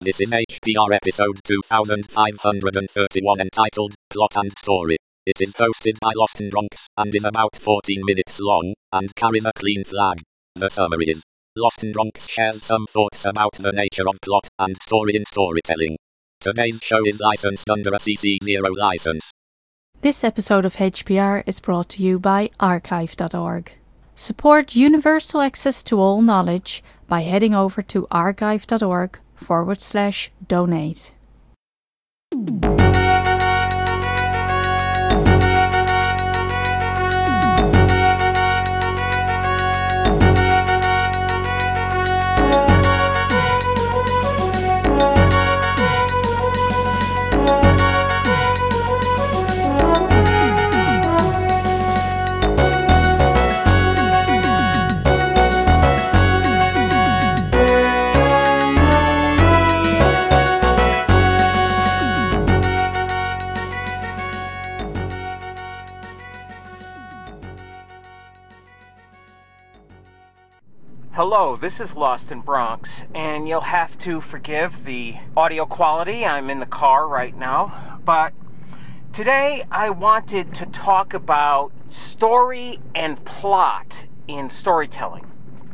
This is HPR episode 2531 entitled Plot and Story. It is hosted by Lost in Bronx and is about 14 minutes long and carries a clean flag. The summary is: Lost in Bronx shares some thoughts about the nature of plot and story in storytelling. Today's show is licensed under a CC0 license. This episode of HPR is brought to you by archive.org. Support universal access to all knowledge by heading over to archive.org/donate. Hello, this is Lost in Bronx, and you'll have to forgive the audio quality. I'm in the car right now, but today I wanted to talk about story and plot in storytelling.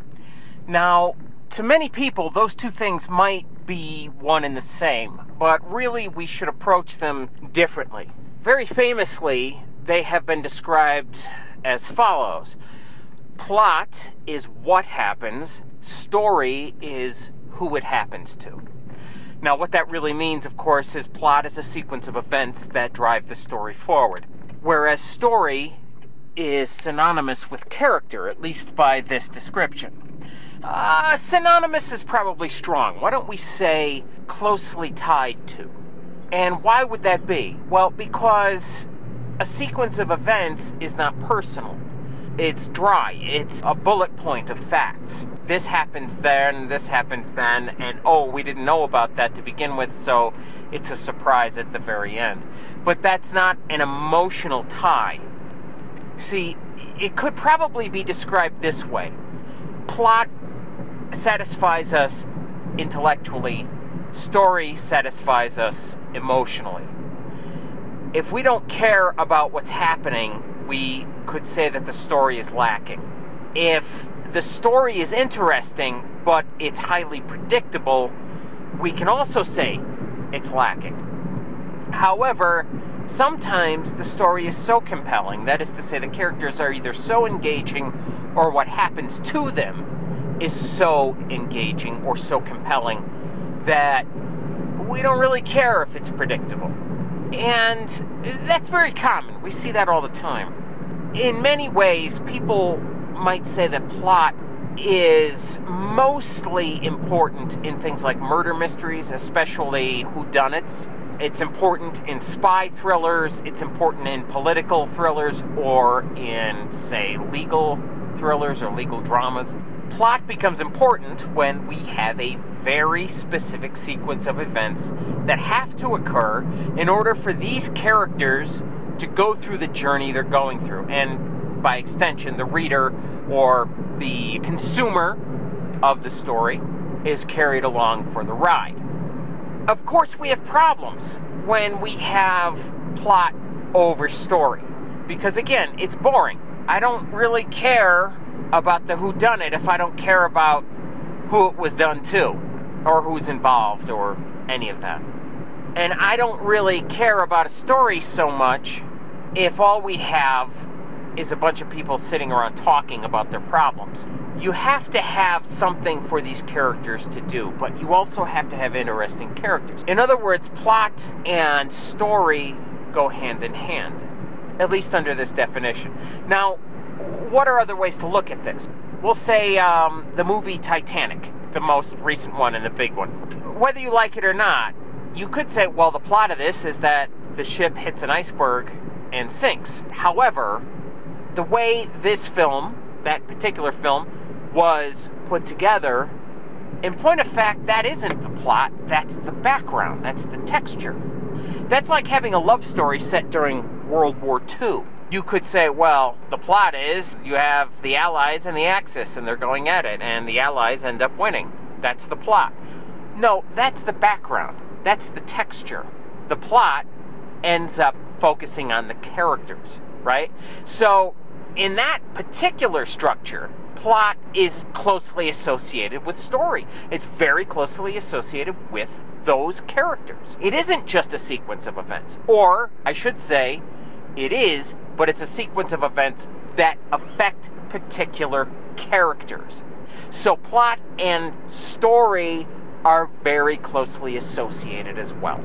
Now, to many people, those two things might be one and the same, but really we should approach them differently. Very famously, they have been described as follows. Plot is what happens, story is who it happens to. Now, what that really means, of course, is plot is a sequence of events that drive the story forward, whereas story is synonymous with character, at least by this description. Synonymous is probably strong. Why don't we say closely tied to? And why would that be? Well, because a sequence of events is not personal. It's dry. It's a bullet point of facts. This happens then, this happens then, and we didn't know about that to begin with, so it's a surprise at the very end. But that's not an emotional tie. See, it could probably be described this way. Plot satisfies us intellectually. Story satisfies us emotionally. If we don't care about what's happening, we could say that the story is lacking. If the story is interesting, but it's highly predictable, we can also say it's lacking. However, sometimes the story is so compelling, that is to say the characters are either so engaging or what happens to them is so engaging or so compelling that we don't really care if it's predictable. And that's very common. We see that all the time. In many ways, people might say that plot is mostly important in things like murder mysteries, especially whodunits. It's important in spy thrillers. It's important in political thrillers or in, say, legal thrillers or legal dramas. Plot becomes important when we have a very specific sequence of events that have to occur in order for these characters to go through the journey they're going through, and by extension, the reader or the consumer of the story is carried along for the ride. Of course, we have problems when we have plot over story, because again, it's boring. I don't really care about the whodunit if I don't care about who it was done to, or who's involved, or any of that. And I don't really care about a story so much if all we have is a bunch of people sitting around talking about their problems. You have to have something for these characters to do, but you also have to have interesting characters. In other words, plot and story go hand in hand, at least under this definition. Now, what are other ways to look at this? We'll say the movie Titanic, the most recent one and the big one. Whether you like it or not, you could say, well, the plot of this is that the ship hits an iceberg and sinks. However, the way this film, that particular film, was put together, in point of fact, that isn't the plot, that's the background, that's the texture. That's like having a love story set during World War II. You could say, well, the plot is you have the Allies and the Axis, and they're going at it, and the Allies end up winning. That's the plot. No, that's the background. That's the texture. The plot ends up focusing on the characters, right? So in that particular structure, plot is closely associated with story. It's very closely associated with those characters. It isn't just a sequence of events. Or, I should say, it is, but it's a sequence of events that affect particular characters. So plot and story are very closely associated as well.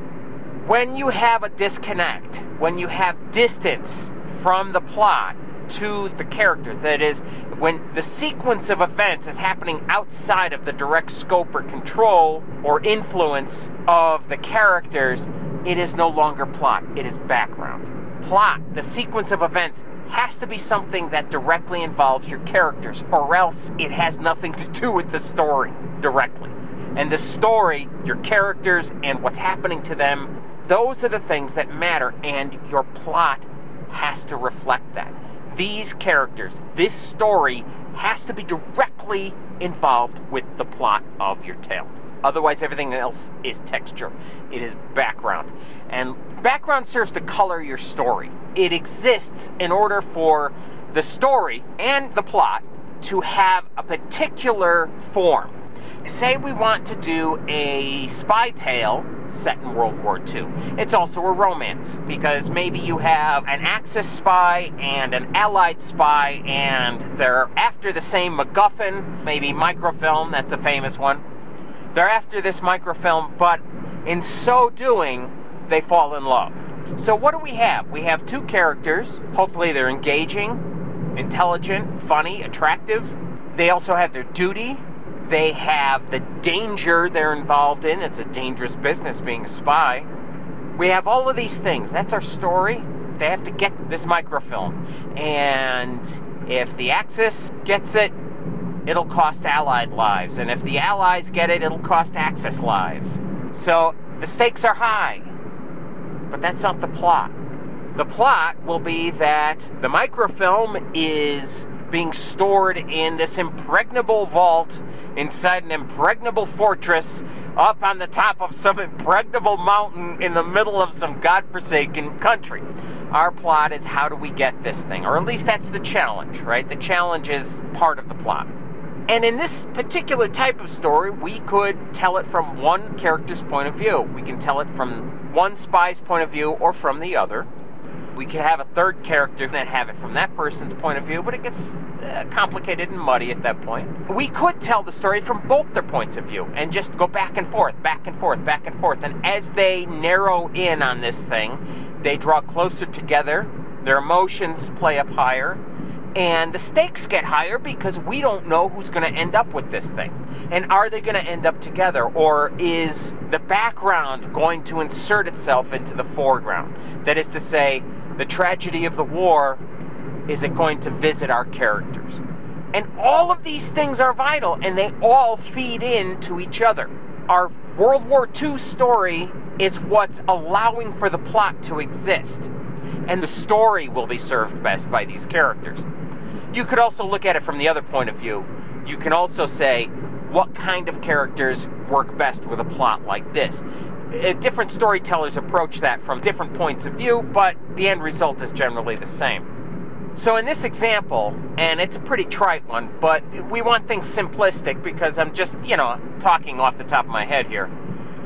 When you have a disconnect, when you have distance from the plot to the characters, that is, when the sequence of events is happening outside of the direct scope or control or influence of the characters, it is no longer plot, it is background. Plot, the sequence of events, has to be something that directly involves your characters, or else it has nothing to do with the story directly. And the story, your characters, and what's happening to them, those are the things that matter, and your plot has to reflect that. These characters, this story, has to be directly involved with the plot of your tale. Otherwise, everything else is texture. It is background. And background serves to color your story. It exists in order for the story and the plot to have a particular form. Say we want to do a spy tale set in World War II. It's also a romance, because maybe you have an Axis spy and an Allied spy, and they're after the same MacGuffin, maybe microfilm, that's a famous one. They're after this microfilm, but in so doing, they fall in love. So what do we have? We have two characters. Hopefully they're engaging, intelligent, funny, attractive. They also have their duty. They have the danger they're involved in. It's a dangerous business being a spy. We have all of these things. That's our story. They have to get this microfilm. And if the Axis gets it, it'll cost Allied lives. And if the Allies get it, it'll cost Axis lives. So the stakes are high. But that's not the plot. The plot will be that the microfilm is being stored in this impregnable vault inside an impregnable fortress up on the top of some impregnable mountain in the middle of some godforsaken country. Our plot is, how do we get this thing? Or at least that's the challenge, right? The challenge is part of the plot. And in this particular type of story, we could tell it from one character's point of view. We can tell it from one spy's point of view or from the other. We could have a third character and have it from that person's point of view, but it gets complicated and muddy at that point. We could tell the story from both their points of view and just go back and forth, back and forth, back and forth. And as they narrow in on this thing, they draw closer together, their emotions play up higher, and the stakes get higher because we don't know who's going to end up with this thing. And are they going to end up together? Or is the background going to insert itself into the foreground? That is to say, the tragedy of the war, is it going to visit our characters? And all of these things are vital, and they all feed into each other. Our World War II story is what's allowing for the plot to exist. And the story will be served best by these characters. You could also look at it from the other point of view. You can also say, what kind of characters work best with a plot like this? Different storytellers approach that from different points of view, but the end result is generally the same. So in this example, and it's a pretty trite one, but we want things simplistic because I'm just, talking off the top of my head here.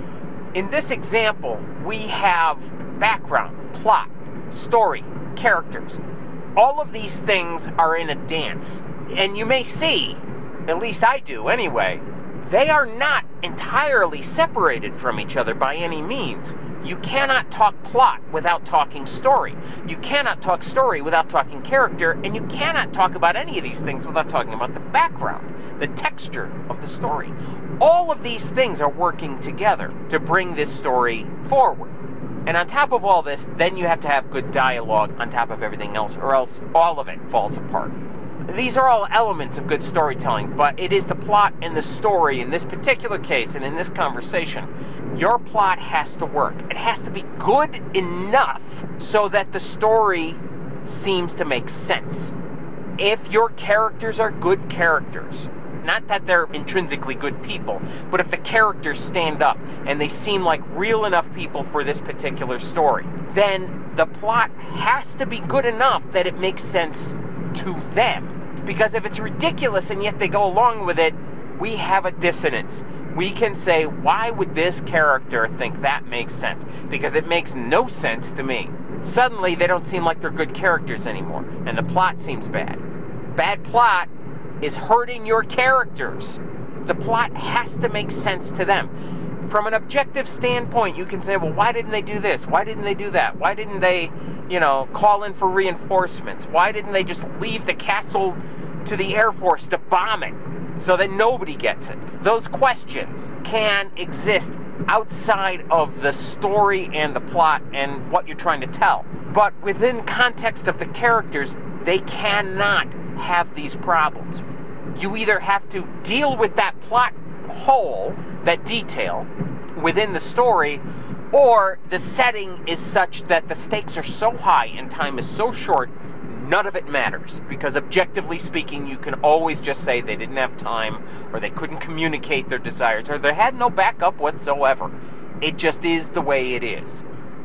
In this example, we have background, plot, story, characters. All of these things are in a dance. And you may see, at least I do anyway, they are not entirely separated from each other by any means. You cannot talk plot without talking story. You cannot talk story without talking character, and you cannot talk about any of these things without talking about the background, the texture of the story. All of these things are working together to bring this story forward. And on top of all this, then you have to have good dialogue on top of everything else, or else all of it falls apart. These are all elements of good storytelling, but it is the plot and the story in this particular case and in this conversation. Your plot has to work. It has to be good enough so that the story seems to make sense. If your characters are good characters, Not that they're intrinsically good people, but if the characters stand up and they seem like real enough people for this particular story, then the plot has to be good enough that it makes sense to them. Because if it's ridiculous and yet they go along with it, we have a dissonance. We can say, why would this character think that makes sense? Because it makes no sense to me. Suddenly, they don't seem like they're good characters anymore, and the plot seems bad. Bad plot is hurting your characters. The plot has to make sense to them. From an objective standpoint, you can say, well, why didn't they do this? Why didn't they do that? Why didn't they, call in for reinforcements? Why didn't they just leave the castle to the Air Force to bomb it so that nobody gets it? Those questions can exist outside of the story and the plot and what you're trying to tell. But within context of the characters, they cannot have these problems. You either have to deal with that plot hole, that detail, within the story, or the setting is such that the stakes are so high and time is so short, none of it matters. Because objectively speaking, you can always just say they didn't have time, or they couldn't communicate their desires, or they had no backup whatsoever. It just is the way it is.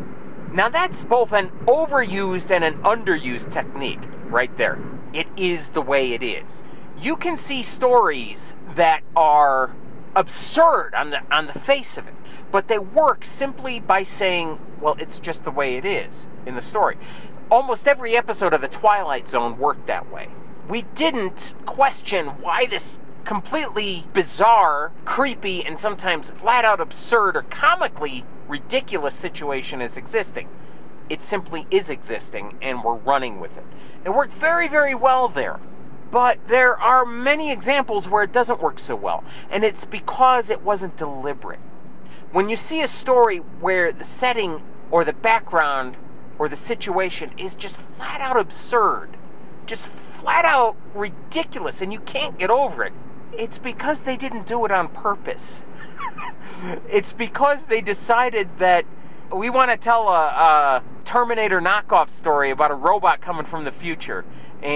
Now that's both an overused and an underused technique right there. It is the way it is. You can see stories that are absurd on the face of it, but they work simply by saying, well, it's just the way it is in the story. Almost every episode of The Twilight Zone worked that way. We didn't question why this completely bizarre, creepy, and sometimes flat-out absurd or comically ridiculous situation is existing. It simply is existing, and we're running with it. It worked very, very well there. But there are many examples where it doesn't work so well, and it's because it wasn't deliberate. When you see a story where the setting or the background or the situation is just flat out absurd, just flat out ridiculous, and you can't get over it, it's because they didn't do it on purpose. It's because they decided that we want to tell a Terminator knockoff story about a robot coming from the future.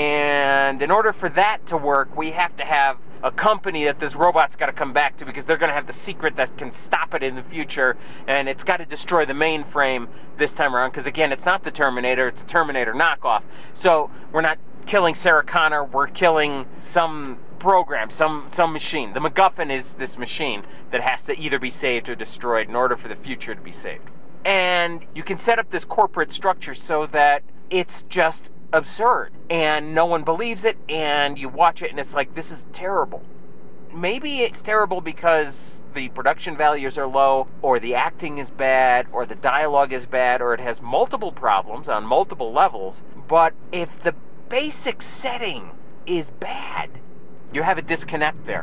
And in order for that to work, we have to have a company that this robot's got to come back to, because they're going to have the secret that can stop it in the future, and it's got to destroy the mainframe this time around, because again, it's not the Terminator, it's a Terminator knockoff. So we're not killing Sarah Connor, we're killing some program, some machine. The MacGuffin is this machine that has to either be saved or destroyed in order for the future to be saved. And you can set up this corporate structure so that it's just absurd and no one believes it, and you watch it and it's like, this is terrible. Maybe it's terrible because the production values are low, or the acting is bad, or the dialogue is bad, or it has multiple problems on multiple levels. But if the basic setting is bad, you have a disconnect there.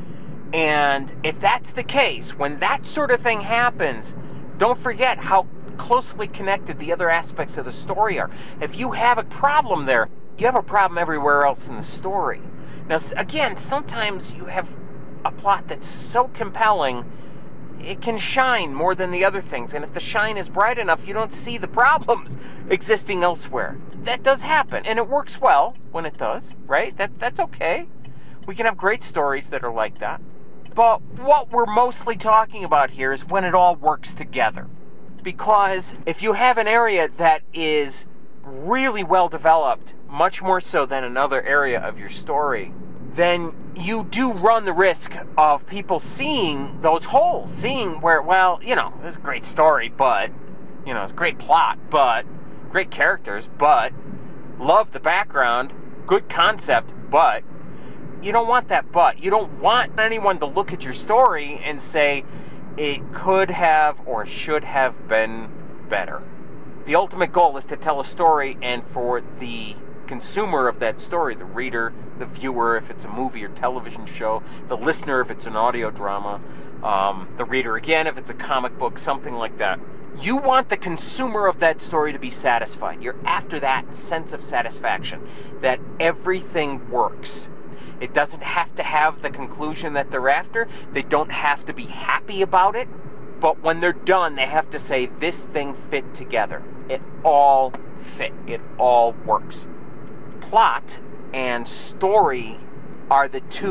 And if that's the case, when that sort of thing happens, don't forget how closely connected the other aspects of the story are. If you have a problem there, you have a problem everywhere else in the story. Now, again, sometimes you have a plot that's so compelling, it can shine more than the other things. And if the shine is bright enough, you don't see the problems existing elsewhere. That does happen, and it works well when it does, right? That's okay. We can have great stories that are like that. But what we're mostly talking about here is when it all works together. Because if you have an area that is really well developed, much more so than another area of your story, then you do run the risk of people seeing those holes, seeing where, well, it's a great story, but, it's a great plot, but, great characters, but, love the background, good concept, but, you don't want that but. You don't want anyone to look at your story and say, it could have or should have been better. The ultimate goal is to tell a story, and for the consumer of that story, the reader, the viewer, if it's a movie or television show, the listener, if it's an audio drama, the reader, again, if it's a comic book, something like that. You want the consumer of that story to be satisfied. You're after that sense of satisfaction, that everything works. It doesn't have to have the conclusion that they're after. They don't have to be happy about it. But when they're done, they have to say, this thing fit together. It all fit. It all works. Plot and story are the two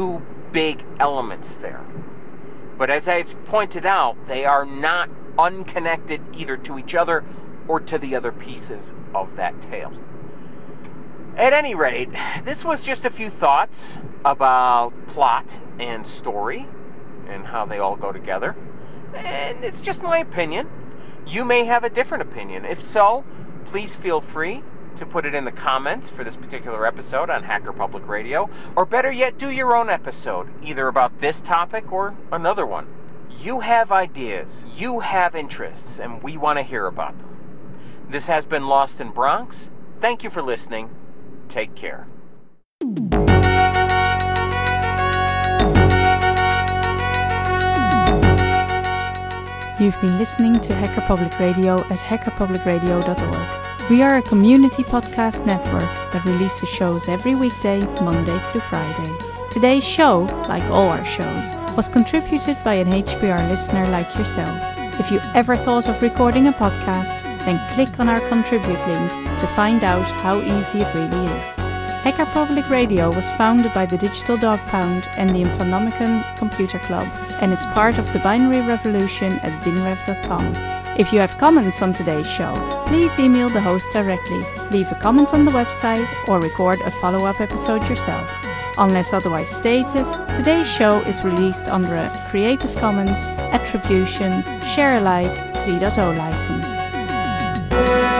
big elements there. But as I've pointed out, they are not unconnected either to each other or to the other pieces of that tale. At any rate, this was just a few thoughts about plot and story and how they all go together. And it's just my opinion. You may have a different opinion. If so, please feel free to put it in the comments for this particular episode on Hacker Public Radio, or better yet, do your own episode, either about this topic or another one. You have ideas, you have interests, and we want to hear about them. This has been Lost in Bronx. Thank you for listening. Take care. You've been listening to Hacker Public Radio at hackerpublicradio.org. We are a community podcast network that releases shows every weekday, Monday through Friday. Today's show, like all our shows, was contributed by an HPR listener like yourself. If you ever thought of recording a podcast, then click on our contribute link to find out how easy it really is. Hacker Public Radio was founded by the Digital Dog Pound and the Infonomicon Computer Club and is part of the binary revolution at binrev.com. If you have comments on today's show, please email the host directly, leave a comment on the website, or record a follow-up episode yourself. Unless otherwise stated, today's show is released under a Creative Commons Attribution Share Alike 3.0 license.